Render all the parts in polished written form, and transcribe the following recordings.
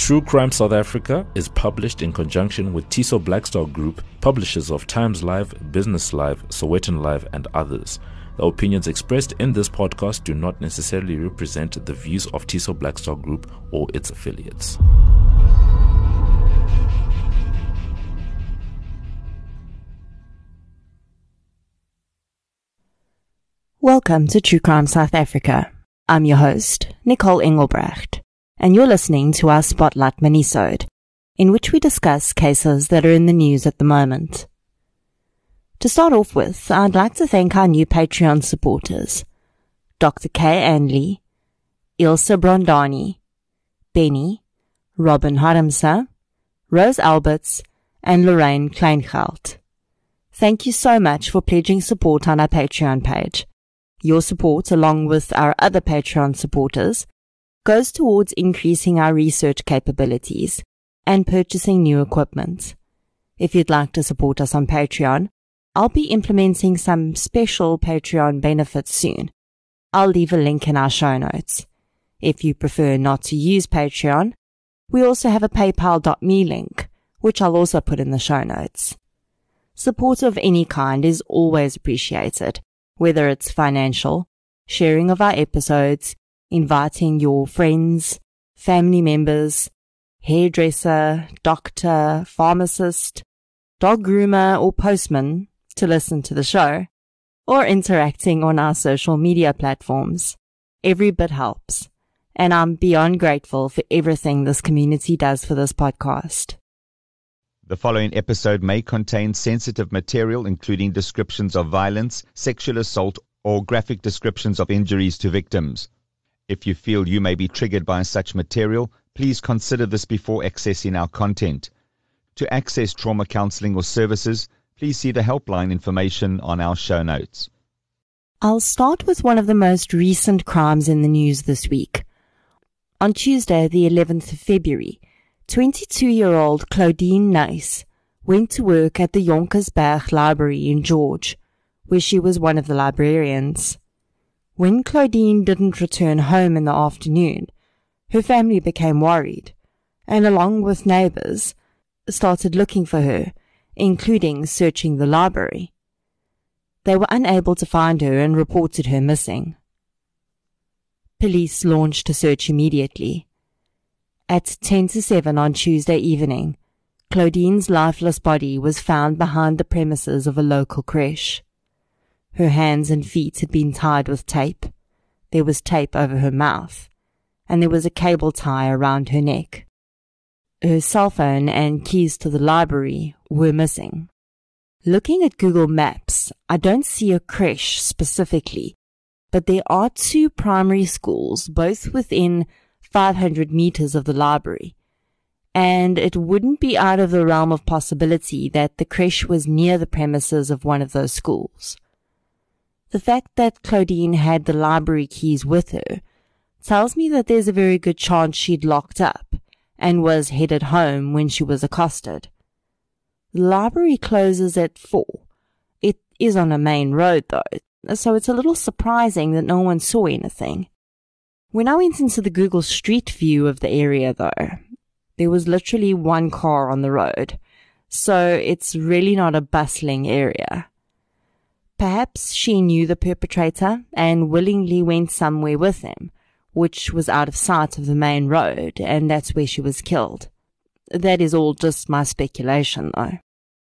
True Crime South Africa is published in conjunction with Tiso Blackstar Group, publishers of Times Live, Business Live, Sowetan Live, and others. The opinions expressed in this podcast do not necessarily represent the views of Tiso Blackstar Group or its affiliates. Welcome to True Crime South Africa. I'm your host, Nicole Engelbrecht, and you're listening to our Spotlight minisode, in which we discuss cases that are in the news at the moment. To start off with, I'd like to thank our new Patreon supporters, Dr. Kay Anley, Ilse Brondani, Benny, Robin Haramsa, Rose Alberts, and Lorraine Kleingeld. Thank you so much for pledging support on our Patreon page. Your support, along with our other Patreon supporters, goes towards increasing our research capabilities and purchasing new equipment. If you'd like to support us on Patreon, I'll be implementing some special Patreon benefits soon. I'll leave a link in our show notes. If you prefer not to use Patreon, we also have a paypal.me link, which I'll also put in the show notes. Support of any kind is always appreciated, whether it's financial, sharing of our episodes, inviting your friends, family members, hairdresser, doctor, pharmacist, dog groomer, or postman to listen to the show, or interacting on our social media platforms. Every bit helps, and I'm beyond grateful for everything this community does for this podcast. The following episode may contain sensitive material, including descriptions of violence, sexual assault, or graphic descriptions of injuries to victims. If you feel you may be triggered by such material, please consider this before accessing our content. To access trauma counseling or services, please see the helpline information on our show notes. I'll start with one of the most recent crimes in the news this week. On Tuesday, the 11th of February, 22-year-old Claudine Nice went to work at the Jonkersberg Library in George, where she was one of the librarians. When Claudine didn't return home in the afternoon, her family became worried, and along with neighbors, started looking for her, including searching the library. They were unable to find her and reported her missing. Police launched a search immediately. At 10 to 7 on Tuesday evening, Claudine's lifeless body was found behind the premises of a local creche. Her hands and feet had been tied with tape. There was tape over her mouth, and there was a cable tie around her neck. Her cell phone and keys to the library were missing. Looking at Google Maps, I don't see a creche specifically, but there are 2 primary schools, both within 500 meters of the library, and it wouldn't be out of the realm of possibility that the creche was near the premises of one of those schools. The fact that Claudine had the library keys with her tells me that there's a very good chance she'd locked up and was headed home when she was accosted. The library closes at 4. It is on a main road though, so it's a little surprising that no one saw anything. When I went into the Google Street View of the area though, there was literally 1 car on the road, so it's really not a bustling area. Perhaps she knew the perpetrator and willingly went somewhere with him, which was out of sight of the main road, and that's where she was killed. That is all just my speculation, though.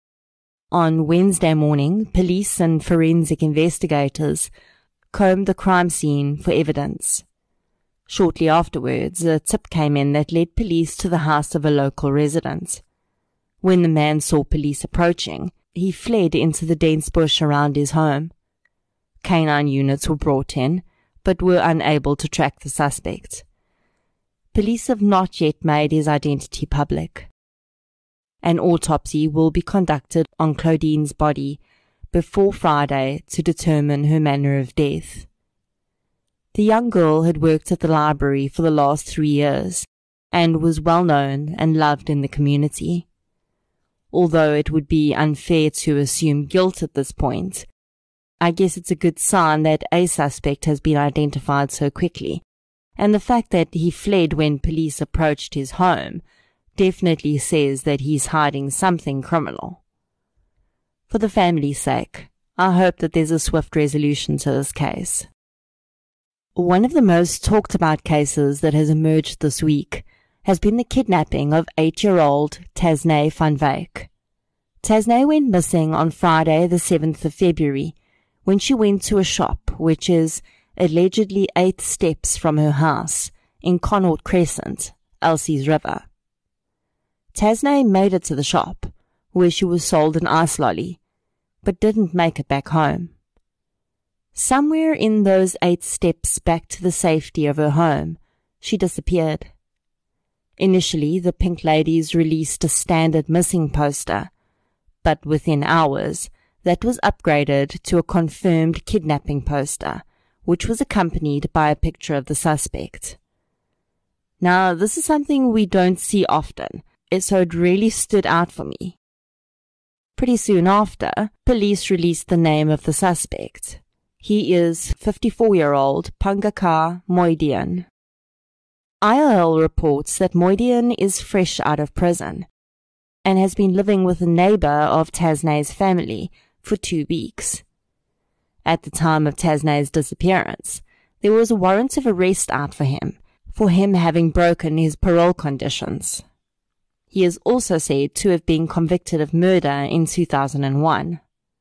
On Wednesday morning, police and forensic investigators combed the crime scene for evidence. Shortly afterwards, a tip came in that led police to the house of a local resident. When the man saw police approaching, he fled into the dense bush around his home. Canine units were brought in, but were unable to track the suspect. Police have not yet made his identity public. An autopsy will be conducted on Claudine's body before Friday to determine her manner of death. The young girl had worked at the library for the last 3 years and was well known and loved in the community. Although it would be unfair to assume guilt at this point, I guess it's a good sign that a suspect has been identified so quickly, and the fact that he fled when police approached his home definitely says that he's hiding something criminal. For the family's sake, I hope that there's a swift resolution to this case. One of the most talked about cases that has emerged this week has been the kidnapping of 8-year-old Tasnay van Wyk. Tasnay went missing on Friday the 7th of February when she went to a shop which is allegedly 8 steps from her house in Connaught Crescent, Elsie's River. Tasnay made it to the shop, where she was sold an ice lolly, but didn't make it back home. Somewhere in those 8 steps back to the safety of her home, she disappeared. Initially, the Pink Ladies released a standard missing poster, but within hours, that was upgraded to a confirmed kidnapping poster, which was accompanied by a picture of the suspect. Now, this is something we don't see often, so it really stood out for me. Pretty soon after, police released the name of the suspect. He is 54-year-old Pangakar Moidian. IRL reports that Moidian is fresh out of prison and has been living with a neighbor of Tasnay's family for 2 weeks. At the time of Tasnay's disappearance, there was a warrant of arrest out for him having broken his parole conditions. He is also said to have been convicted of murder in 2001.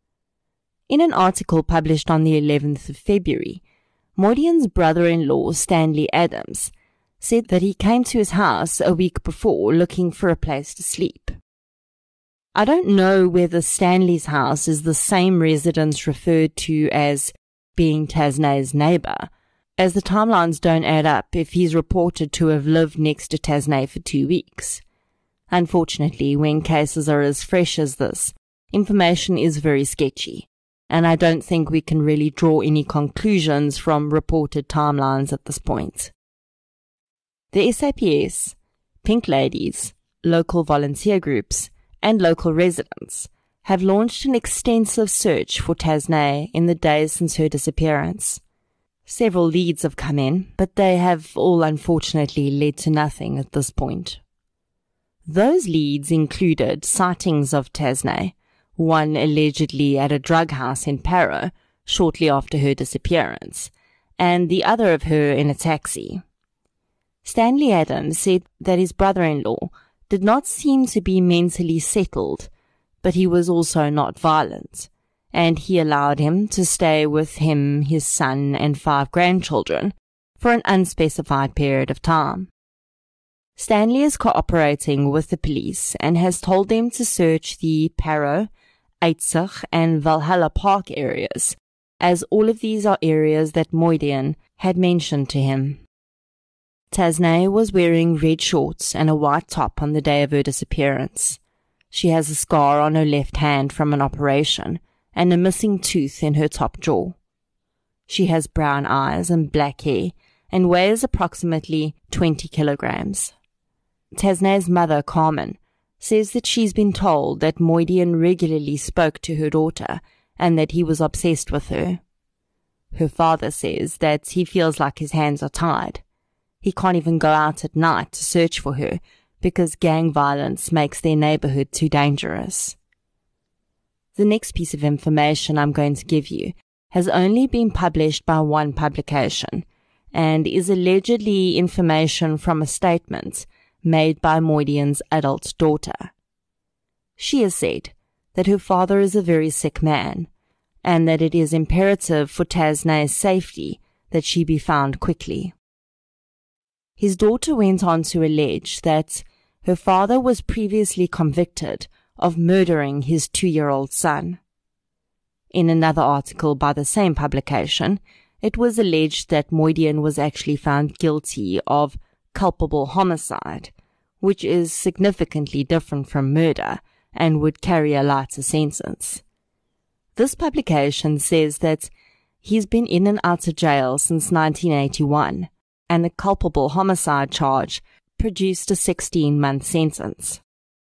In an article published on the 11th of February, Moidian's brother-in-law, Stanley Adams, said that he came to his house a week before looking for a place to sleep. I don't know whether Stanley's house is the same residence referred to as being Tasnay's neighbor, as the timelines don't add up if he's reported to have lived next to Tasnay for 2 weeks. Unfortunately, when cases are as fresh as this, information is very sketchy, and I don't think we can really draw any conclusions from reported timelines at this point. The SAPS, Pink Ladies, local volunteer groups, and local residents have launched an extensive search for Tasnay in the days since her disappearance. Several leads have come in, but they have all unfortunately led to nothing at this point. Those leads included sightings of Tasnay, one allegedly at a drug house in Parow shortly after her disappearance, and the other of her in a taxi. Stanley Adams said that his brother-in-law did not seem to be mentally settled, but he was also not violent, and he allowed him to stay with him, his son, and 5 grandchildren for an unspecified period of time. Stanley is cooperating with the police and has told them to search the Parow, Eitzig, and Valhalla Park areas, as all of these are areas that Moidian had mentioned to him. Tasnay was wearing red shorts and a white top on the day of her disappearance. She has a scar on her left hand from an operation and a missing tooth in her top jaw. She has brown eyes and black hair and weighs approximately 20 kilograms. Tasnay's mother, Carmen, says that she's been told that Moidian regularly spoke to her daughter and that he was obsessed with her. Her father says that he feels like his hands are tied. He can't even go out at night to search for her because gang violence makes their neighborhood too dangerous. The next piece of information I'm going to give you has only been published by one publication and is allegedly information from a statement made by Moidian's adult daughter. She has said that her father is a very sick man and that it is imperative for Tasnay's safety that she be found quickly. His daughter went on to allege that her father was previously convicted of murdering his 2-year-old son. In another article by the same publication, it was alleged that Moidian was actually found guilty of culpable homicide, which is significantly different from murder and would carry a lighter sentence. This publication says that he's been in and out of jail since 1981, and the culpable homicide charge produced a 16-month sentence.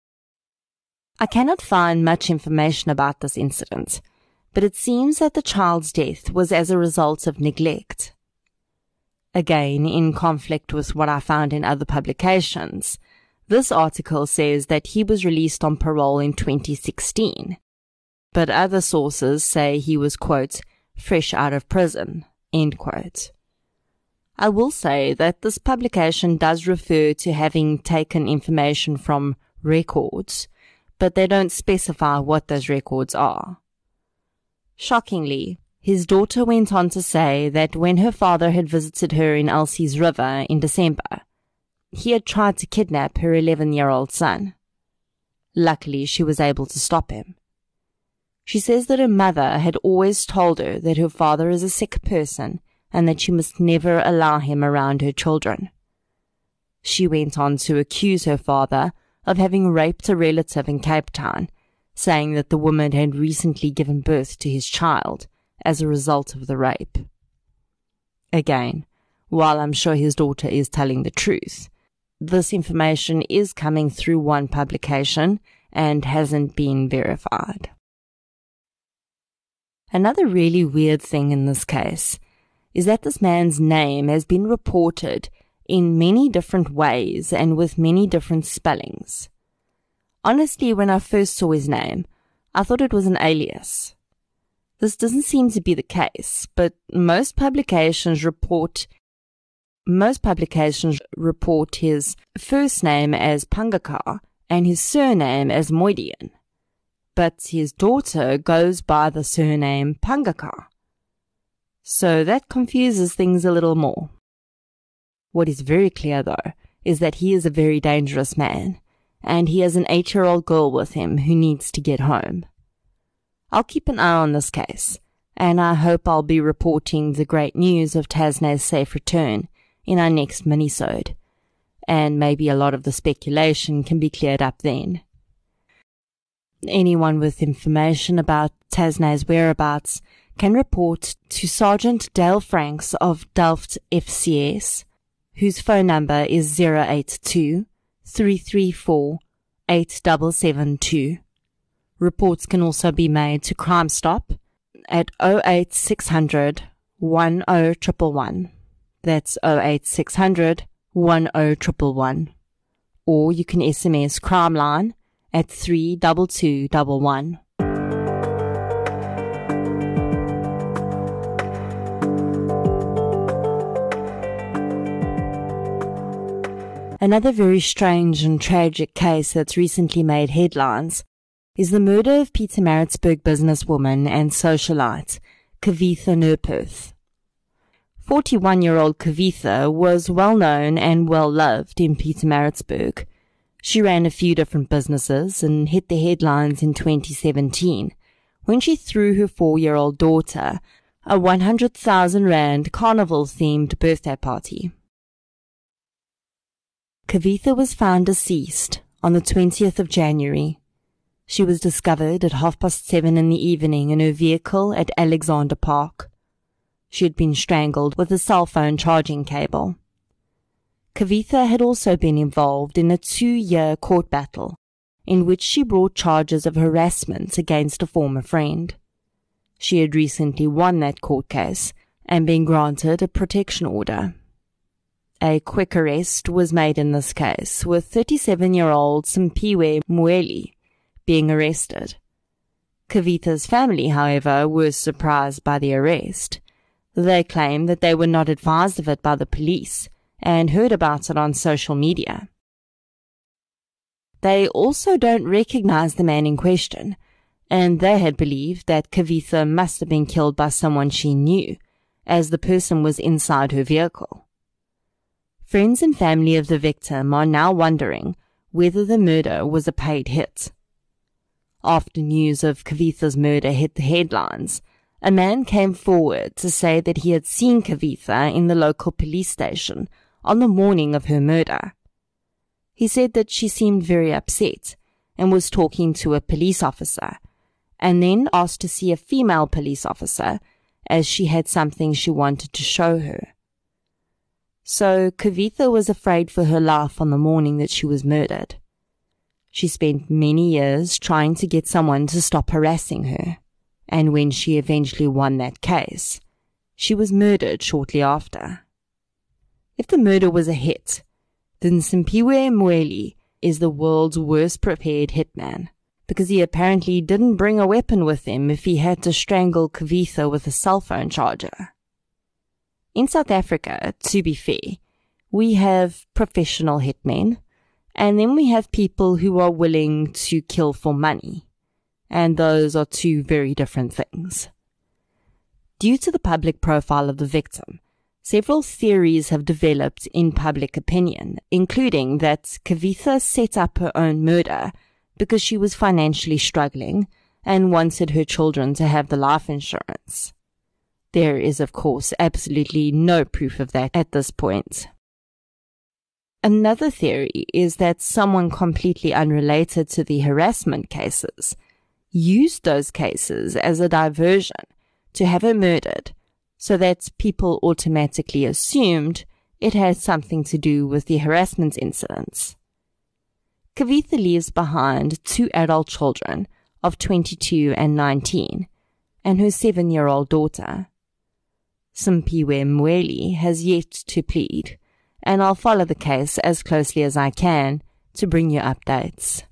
I cannot find much information about this incident, but it seems that the child's death was as a result of neglect. Again, in conflict with what I found in other publications, this article says that he was released on parole in 2016, but other sources say he was, quote, fresh out of prison, end quote. I will say that this publication does refer to having taken information from records, but they don't specify what those records are. Shockingly, his daughter went on to say that when her father had visited her in Elsie's River in December, he had tried to kidnap her 11-year-old son. Luckily, she was able to stop him. She says that her mother had always told her that her father is a sick person and that she must never allow him around her children. She went on to accuse her father of having raped a relative in Cape Town, saying that the woman had recently given birth to his child as a result of the rape. Again, while I'm sure his daughter is telling the truth, this information is coming through one publication and hasn't been verified. Another really weird thing in this case is that this man's name has been reported in many different ways and with many different spellings. Honestly, when I first saw his name, I thought it was an alias. This doesn't seem to be the case, but most publications report his first name as Pangakar and his surname as Moidian. But his daughter goes by the surname Pangakar. So that confuses things a little more. What is very clear, though, is that he is a very dangerous man, and he has an 8-year-old girl with him who needs to get home. I'll keep an eye on this case, and I hope I'll be reporting the great news of Tasnay's safe return in our next minisode, and maybe a lot of the speculation can be cleared up then. Anyone with information about Tasnay's whereabouts can report to Sergeant Dale Franks of Delft FCS, whose phone number is 082 334 8772. Reports can also be made to Crime Stop at 08600 10111. That's 08600 10111. Or you can SMS Crime Line at 32211. Another very strange and tragic case that's recently made headlines is the murder of Pietermaritzburg businesswoman and socialite Kavitha Nurperth. 41-year-old Kavitha was well known and well loved in Pietermaritzburg. She ran a few different businesses and hit the headlines in 2017 when she threw her 4-year-old daughter a 100,000 Rand carnival-themed birthday party. Kavitha was found deceased on the 20th of January. She was discovered at 7:30 in the evening in her vehicle at Alexander Park. She had been strangled with a cell phone charging cable. Kavitha had also been involved in a 2-year court battle in which she brought charges of harassment against a former friend. She had recently won that court case and been granted a protection order. A quick arrest was made in this case, with 37-year-old Simpiwe Mweli being arrested. Kavitha's family, however, were surprised by the arrest. They claim that they were not advised of it by the police and heard about it on social media. They also don't recognize the man in question, and they had believed that Kavitha must have been killed by someone she knew, as the person was inside her vehicle. Friends and family of the victim are now wondering whether the murder was a paid hit. After news of Kavitha's murder hit the headlines, a man came forward to say that he had seen Kavitha in the local police station on the morning of her murder. He said that she seemed very upset and was talking to a police officer, and then asked to see a female police officer as she had something she wanted to show her. So Kavitha was afraid for her life on the morning that she was murdered. She spent many years trying to get someone to stop harassing her, and when she eventually won that case, she was murdered shortly after. If the murder was a hit, then Simphiwe Mweli is the world's worst prepared hitman, because he apparently didn't bring a weapon with him if he had to strangle Kavitha with a cell phone charger. In South Africa, to be fair, we have professional hitmen, and then we have people who are willing to kill for money, and those are two very different things. Due to the public profile of the victim, several theories have developed in public opinion, including that Kavitha set up her own murder because she was financially struggling and wanted her children to have the life insurance. There is, of course, absolutely no proof of that at this point. Another theory is that someone completely unrelated to the harassment cases used those cases as a diversion to have her murdered, so that people automatically assumed it had something to do with the harassment incidents. Kavitha leaves behind 2 adult children of 22 and 19, and her 7-year-old daughter. Simphiwe Mweli has yet to plead, and I'll follow the case as closely as I can to bring you updates.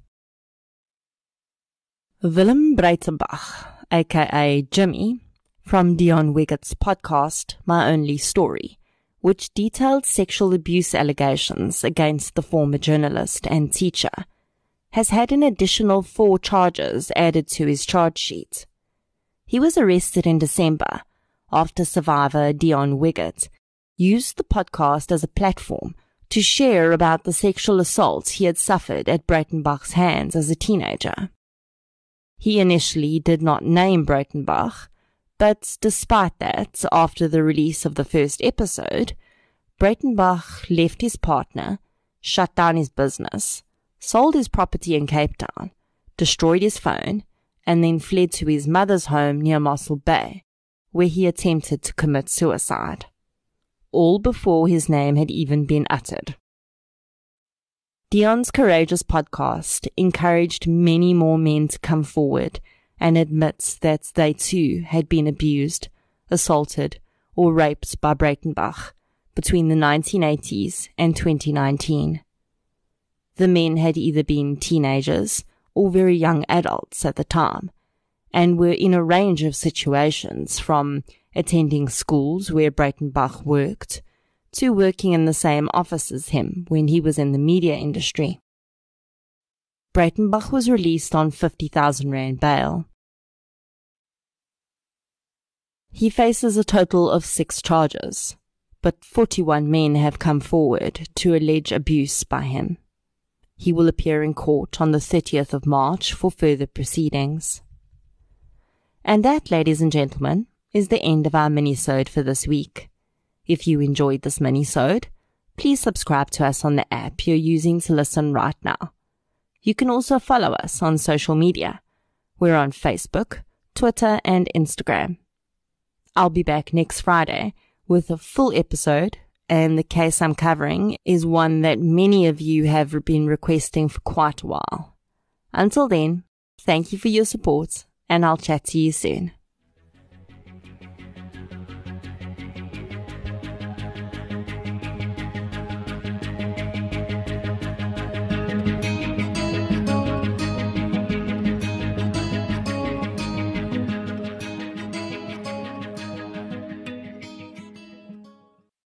Willem Breitenbach, aka Jimmy, from Dion Wiggett's podcast, My Only Story, which detailed sexual abuse allegations against the former journalist and teacher, has had an additional 4 charges added to his charge sheet. He was arrested in December after survivor Dion Wiggett used the podcast as a platform to share about the sexual assault he had suffered at Breitenbach's hands as a teenager. He initially did not name Breitenbach, but despite that, after the release of the first episode, Breitenbach left his partner, shut down his business, sold his property in Cape Town, destroyed his phone, and then fled to his mother's home near Mossel Bay, where he attempted to commit suicide, all before his name had even been uttered. Dion's Courageous podcast encouraged many more men to come forward and admit that they too had been abused, assaulted, or raped by Breitenbach between the 1980s and 2019. The men had either been teenagers or very young adults at the time, and were in a range of situations, from attending schools where Breitenbach worked to working in the same office as him when he was in the media industry. Breitenbach was released on 50,000 Rand bail. He faces a total of 6 charges, but 41 men have come forward to allege abuse by him. He will appear in court on the 30th of March for further proceedings. And that, ladies and gentlemen, is the end of our mini-sode for this week. If you enjoyed this mini-sode, please subscribe to us on the app you're using to listen right now. You can also follow us on social media. We're on Facebook, Twitter, and Instagram. I'll be back next Friday with a full episode, and the case I'm covering is one that many of you have been requesting for quite a while. Until then, thank you for your support, and I'll chat to you soon.